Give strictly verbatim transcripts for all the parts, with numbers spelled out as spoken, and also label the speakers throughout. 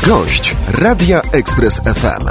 Speaker 1: Gość Radia Express F M.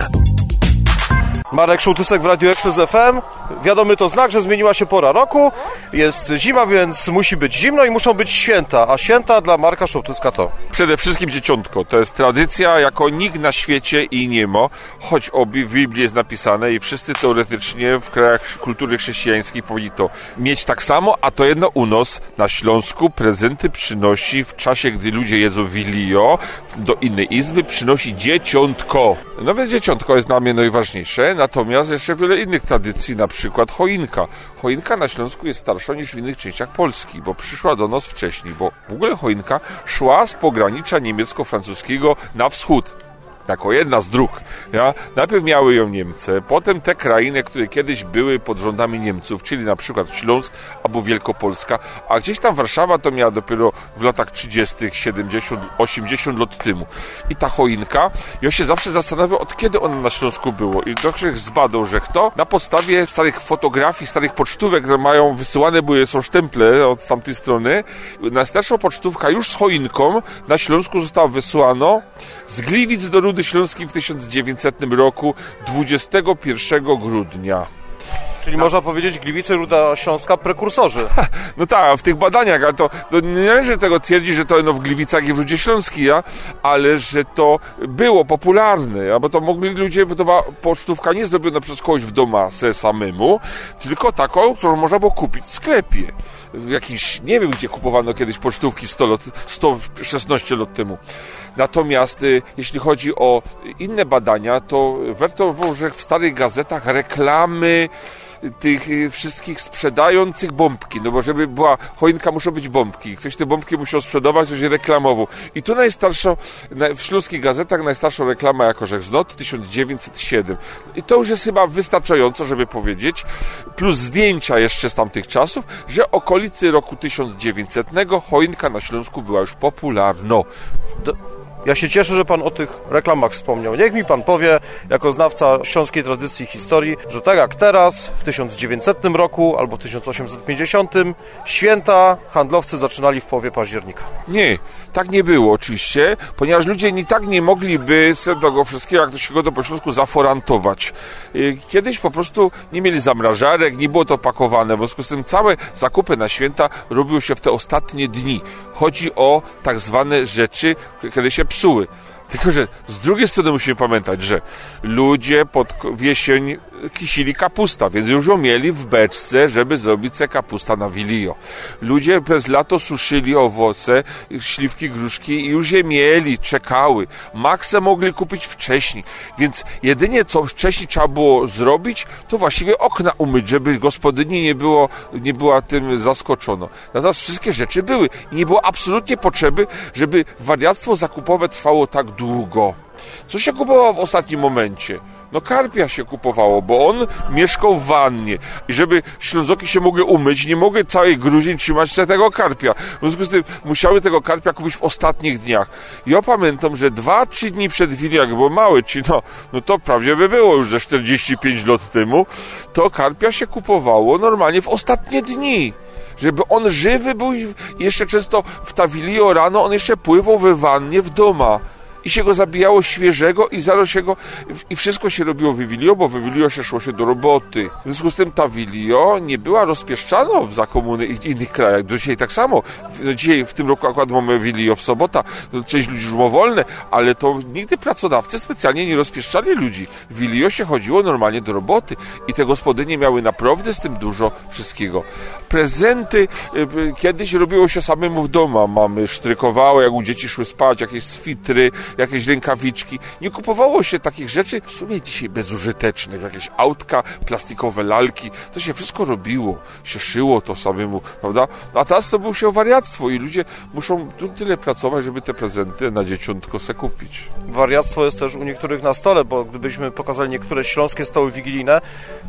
Speaker 2: Marek Szołtysek w Radiu Express F M. Wiadomy to znak, że zmieniła się pora roku. Jest zima, więc musi być zimno i muszą być święta. A święta dla Marka Szołtyska to?
Speaker 3: Przede wszystkim dzieciątko. To jest tradycja, jako nikt na świecie i nie ma. Choć obi w Biblii jest napisane i wszyscy teoretycznie w krajach kultury chrześcijańskiej powinni to mieć tak samo, a to jedno u nas na Śląsku prezenty przynosi w czasie, gdy ludzie jedzą wilio, do innej izby przynosi dzieciątko. No więc dzieciątko jest dla mnie najważniejsze, natomiast jeszcze wiele innych tradycji, na przykład choinka. Choinka na Śląsku jest starsza niż w innych częściach Polski, bo przyszła do nas wcześniej, bo w ogóle choinka szła z pogranicza niemiecko-francuskiego na wschód. Jako jedna z dróg. Ja? Najpierw miały ją Niemcy, potem te krainy, które kiedyś były pod rządami Niemców, czyli na przykład Śląsk albo Wielkopolska, a gdzieś tam Warszawa to miała dopiero w latach trzydziestych, siedemdziesiąt, osiemdziesiąt lat temu. I ta choinka, ja się zawsze zastanawiam, od kiedy ona na Śląsku było. I ktoś zbadał, że kto? Na podstawie starych fotografii, starych pocztówek, które mają wysyłane, były, są sztemple od tamtej strony. Najstarsza pocztówka już z choinką na Śląsku została wysłana z Gliwic do Rudy Śląskiej w tysiąc dziewięćsetnym roku, dwudziestego pierwszego grudnia.
Speaker 2: Czyli no. Można powiedzieć, Gliwice, Ruda Śląska, prekursorzy.
Speaker 3: Ha, no tak, w tych badaniach, ale to, to nie należy tego twierdzić, że to no, w Gliwicach i w Rudzie Śląskiej, ja, ale że to było popularne, ja, bo to mogli ludzie, bo to była pocztówka nie zrobiona przez kogoś w domu se samemu, tylko taką, którą można było kupić w sklepie. Jakiś, nie wiem gdzie kupowano kiedyś pocztówki sto, lat, sto szesnaście lat temu. Natomiast y, jeśli chodzi o inne badania, to warto, że w starych gazetach reklamy tych wszystkich sprzedających bombki, no bo żeby była choinka, muszą być bombki. Ktoś te bombki musiał sprzedawać, coś reklamował. I tu najstarszą, w śląskich gazetach najstarszą reklamę jako Rzech Znot, tysiąc dziewięćset siedem. I to już jest chyba wystarczająco, żeby powiedzieć, plus zdjęcia jeszcze z tamtych czasów, że okolicy roku tysiąc dziewięćsetnego choinka na Śląsku była już popularna.
Speaker 2: Do... Ja się cieszę, że pan o tych reklamach wspomniał. Niech mi pan powie, jako znawca śląskiej tradycji i historii, że tak jak teraz, w tysiąc dziewięćsetnym roku albo w tysiąc osiemset pięćdziesiątym, święta handlowcy zaczynali w połowie października.
Speaker 3: Nie, tak nie było oczywiście, ponieważ ludzie i tak nie mogliby z tego wszystkiego, jak to się go po śląsku, zaforantować. Kiedyś po prostu nie mieli zamrażarek, nie było to pakowane, w związku z tym całe zakupy na święta robiły się w te ostatnie dni. Chodzi o tak zwane rzeczy, kiedy się psuły. Tylko że z drugiej strony musimy pamiętać, że ludzie pod jesień kisili kapusta, więc już ją mieli w beczce, żeby zrobić se kapusta na wilio. Ludzie przez lato suszyli owoce, śliwki, gruszki i już je mieli, czekały. Maksę mogli kupić wcześniej, więc jedynie co wcześniej trzeba było zrobić, to właściwie okna umyć, żeby gospodyni nie było, nie była tym zaskoczona. Natomiast wszystkie rzeczy były i nie było absolutnie potrzeby, żeby wariactwo zakupowe trwało tak długo. Co się kupowało w ostatnim momencie? No karpia się kupowało, bo on mieszkał w wannie i żeby Ślązoki się mogły umyć, nie mogły całej Gruzin trzymać się tego karpia. W związku z tym musiały tego karpia kupić w ostatnich dniach. Ja pamiętam, że dwa, trzy dni przed Wilią, jak było mały, czyli no, no to prawie by było już ze czterdzieści pięć lat temu, to karpia się kupowało normalnie w ostatnie dni. Żeby on żywy był i jeszcze często w ta Wilio rano on jeszcze pływał we wannie w doma. I się go zabijało świeżego i zaraz się go... I wszystko się robiło w Wilio, bo w Wilio się szło się do roboty. W związku z tym ta Wilio nie była rozpieszczana w za komuny i innych krajach. Do dzisiaj tak samo. No dzisiaj w tym roku akurat mamy Wilio w sobota. Część ludzi już ma wolne, ale to nigdy pracodawcy specjalnie nie rozpieszczali ludzi. W Wilio się chodziło normalnie do roboty i te gospodynie miały naprawdę z tym dużo wszystkiego. Prezenty kiedyś robiło się samemu w domu. Mamy sztrykowały, jak u dzieci szły spać, jakieś switry, jakieś rękawiczki. Nie kupowało się takich rzeczy w sumie dzisiaj bezużytecznych, jakieś autka, plastikowe lalki. To się wszystko robiło, się szyło to samemu, prawda? A teraz to było się wariactwo i ludzie muszą tyle pracować, żeby te prezenty na dzieciątko se kupić.
Speaker 2: Wariactwo jest też u niektórych na stole, bo gdybyśmy pokazali niektóre śląskie stoły wigilijne,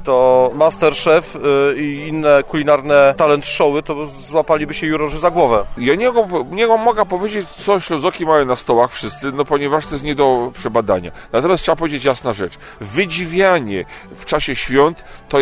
Speaker 2: to Masterchef yy, i inne kulinarne talent showy, to złapaliby się jurorzy za głowę.
Speaker 3: Ja nie, nie mogę powiedzieć, co Ślązoki mają na stołach wszyscy, no ponieważ to jest nie do przebadania. Natomiast trzeba powiedzieć jasna rzecz. Wydziwianie w czasie świąt to jest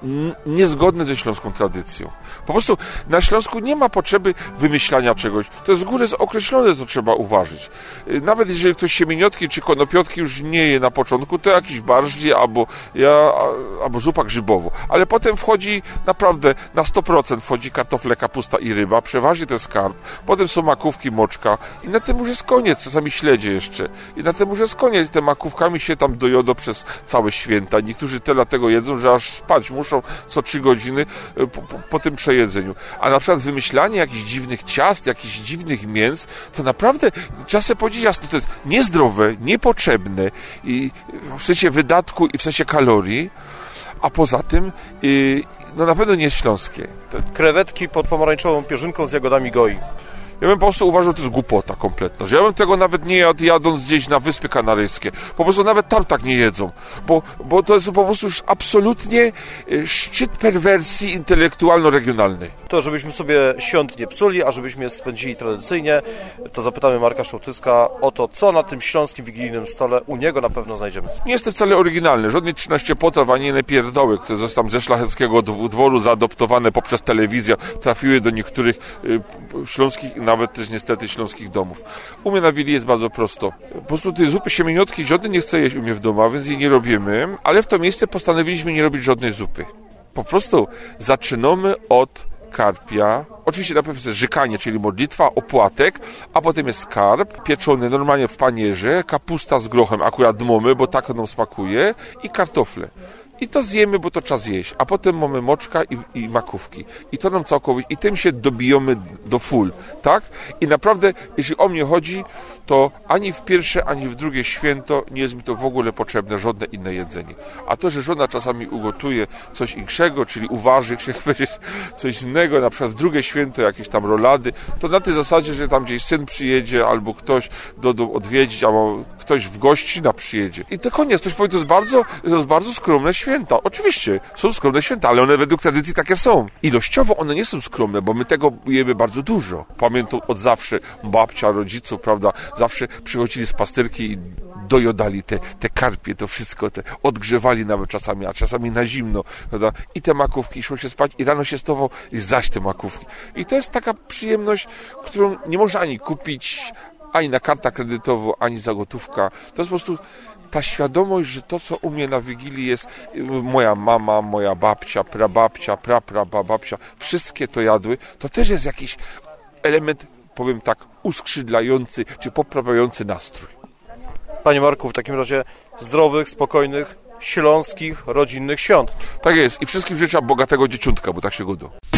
Speaker 3: n- niezgodne ze śląską tradycją. Po prostu na Śląsku nie ma potrzeby wymyślania czegoś. To jest z góry określone, co trzeba uważać. Nawet jeżeli ktoś siemieniotki czy konopiotki już nie je na początku, to jakiś barszcz albo, ja, albo zupa grzybowo. Ale potem wchodzi naprawdę na sto procent wchodzi kartofle, kapusta i ryba. Przeważnie to jest karp. Potem są makówki, moczka. I na tym już jest koniec. Czasami śledzie jeszcze. I na tym już jest koniec. Te makówkami się tam dojodą przez całe święta. Niektórzy tyle tego jedzą, że aż spać muszą co trzy godziny po, po, po tym przejedzeniu. A na przykład wymyślanie jakichś dziwnych ciast, jakichś dziwnych mięs, to naprawdę trzeba sobie powiedzieć jasno, to jest niezdrowe, niepotrzebne i w sensie wydatku i w sensie kalorii, a poza tym yy, no na pewno nie jest śląskie.
Speaker 2: Krewetki pod pomarańczową pierzynką z jagodami goi.
Speaker 3: Ja bym po prostu uważał, że to jest głupota kompletna, że ja bym tego nawet nie jadł jadąc gdzieś na Wyspy Kanaryjskie. Po prostu nawet tam tak nie jedzą, bo, bo to jest po prostu już absolutnie szczyt perwersji intelektualno-regionalnej.
Speaker 2: To, żebyśmy sobie świąt nie psuli, a żebyśmy je spędzili tradycyjnie, to zapytamy Marka Sołtyska o to, co na tym śląskim wigilijnym stole u niego na pewno znajdziemy.
Speaker 3: Nie jestem wcale oryginalny, żadnych trzynaście potraw, ani inne pierdoły, które zostały ze szlacheckiego dworu zaadoptowane poprzez telewizję, trafiły do niektórych y, śląskich, nawet też niestety śląskich domów. U mnie na Wili jest bardzo prosto. Po prostu tej zupy siemieniotki żaden nie chce jeść u mnie w domu, więc jej nie robimy, ale w to miejsce postanowiliśmy nie robić żadnej zupy. Po prostu zaczynamy od karpia. Oczywiście najpierw jest żykanie, czyli modlitwa, opłatek, a potem jest karp, pieczony normalnie w panierze, kapusta z grochem, akurat dmomy, bo tak nam smakuje, i kartofle. I to zjemy, bo to trzeba zjeść. A potem mamy moczka i, i makówki. I to nam całkowicie, i tym się dobijamy do full, tak? I naprawdę, jeśli o mnie chodzi, to ani w pierwsze, ani w drugie święto nie jest mi to w ogóle potrzebne, żadne inne jedzenie. A to, że żona czasami ugotuje coś inszego, czyli uważy się coś innego, na przykład w drugie święto jakieś tam rolady, to na tej zasadzie, że tam gdzieś syn przyjedzie, albo ktoś do, do odwiedzić, albo ktoś w gościna przyjedzie. I to koniec. Ktoś powie, to jest bardzo, to jest bardzo skromne święta. Oczywiście, są skromne święta, ale one według tradycji takie są. Ilościowo one nie są skromne, bo my tego jemy bardzo dużo. Pamiętam od zawsze babcia, rodziców, prawda, zawsze przychodzili z pasterki i dojodali te, te karpie, to wszystko, te odgrzewali nawet czasami, a czasami na zimno, prawda? I te makówki, szło się spać i rano się stował i zaś te makówki. I to jest taka przyjemność, którą nie można ani kupić, ani na kartę kredytową, ani za gotówka. To jest po prostu ta świadomość, że to, co u mnie na Wigilii jest, moja mama, moja babcia, prababcia, praprababcia, wszystkie to jadły, to też jest jakiś element, powiem tak, uskrzydlający, czy poprawiający nastrój.
Speaker 2: Panie Marku, w takim razie zdrowych, spokojnych, śląskich, rodzinnych świąt.
Speaker 3: Tak jest. I wszystkim życzę bogatego dzieciątka, bo tak się godo.